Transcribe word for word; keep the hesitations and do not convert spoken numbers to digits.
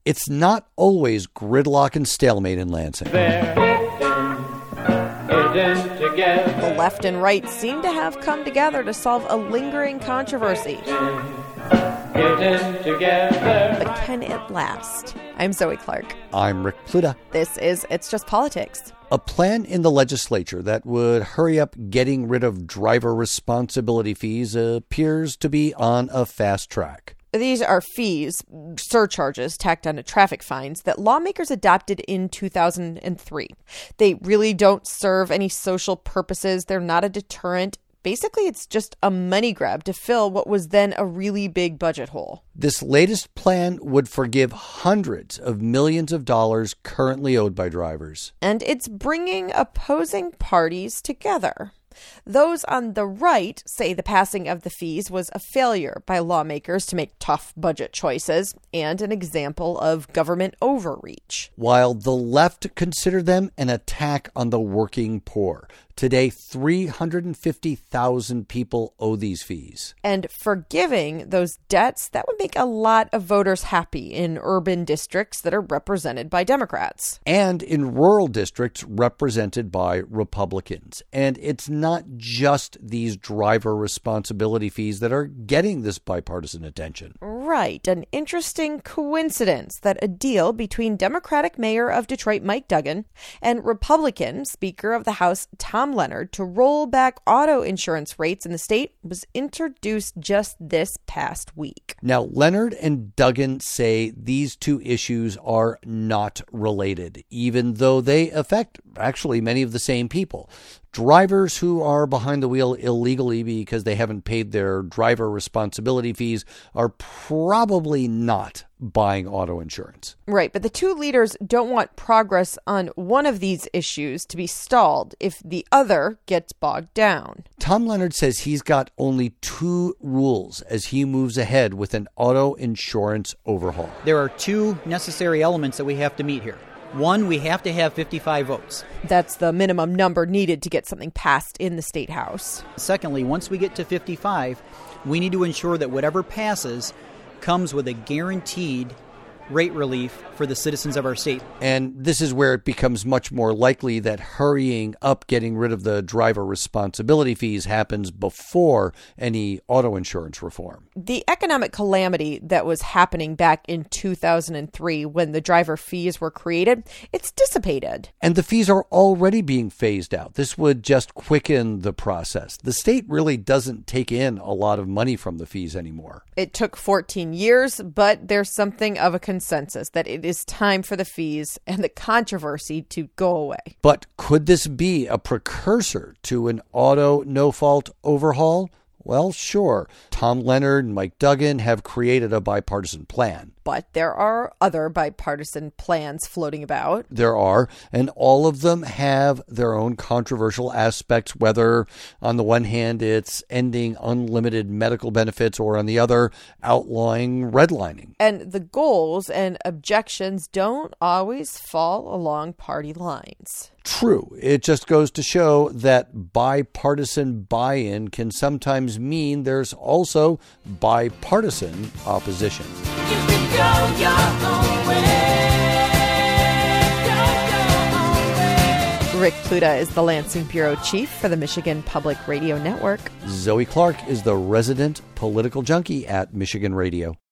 It's not always gridlock and stalemate in Lansing. They're hidden, hidden together. The left and right seem to have come together to solve a lingering controversy. Hidden together. But can it last? I'm Zoe Clark. I'm Rick Pluta. This is It's Just Politics. A plan in the legislature that would hurry up getting rid of driver responsibility fees appears to be on a fast track. These are fees, surcharges tacked onto traffic fines that lawmakers adopted in two thousand three. They really don't serve any social purposes. They're not a deterrent. Basically, it's just a money grab to fill what was then a really big budget hole. This latest plan would forgive hundreds of millions of dollars currently owed by drivers. And it's bringing opposing parties together. Those on the right say the passing of the fees was a failure by lawmakers to make tough budget choices and an example of government overreach. While the left consider them an attack on the working poor. Today, three hundred fifty thousand people owe these fees. And forgiving those debts, that would make a lot of voters happy in urban districts that are represented by Democrats. And in rural districts represented by Republicans. And it's not just these driver responsibility fees that are getting this bipartisan attention. Right. An interesting coincidence that a deal between Democratic Mayor of Detroit Mike Duggan and Republican Speaker of the House Tom Leonard to roll back auto insurance rates in the state was introduced just this past week. Now, Leonard and Duggan say these two issues are not related, even though they affect actually many of the same people. Drivers who are behind the wheel illegally because they haven't paid their driver responsibility fees are probably not buying auto insurance. Right, but the two leaders don't want progress on one of these issues to be stalled if the other gets bogged down. Tom Leonard says he's got only two rules as he moves ahead with an auto insurance overhaul. There are two necessary elements that we have to meet here. One, we have to have fifty-five votes. That's the minimum number needed to get something passed in the State House. Secondly, once we get to fifty-five, we need to ensure that whatever passes comes with a guaranteed rate relief for the citizens of our state. And this is where it becomes much more likely that hurrying up getting rid of the driver responsibility fees happens before any auto insurance reform. The economic calamity that was happening back in two thousand three when the driver fees were created, it's dissipated. And the fees are already being phased out. This would just quicken the process. The state really doesn't take in a lot of money from the fees anymore. It took fourteen years, but there's something of a consensus that it is time for the fees and the controversy to go away. But could this be a precursor to an auto no-fault overhaul? Well, sure. Tom Leonard and Mike Duggan have created a bipartisan plan. But there are other bipartisan plans floating about. There are, and all of them have their own controversial aspects, whether on the one hand it's ending unlimited medical benefits or on the other outlawing redlining. And the goals and objections don't always fall along party lines. True. It just goes to show that bipartisan buy-in can sometimes mean there's also bipartisan opposition. You can go your own way. Go your own way. Rick Pluta is the Lansing Bureau Chief for the Michigan Public Radio Network. Zoe Clark is the resident political junkie at Michigan Radio.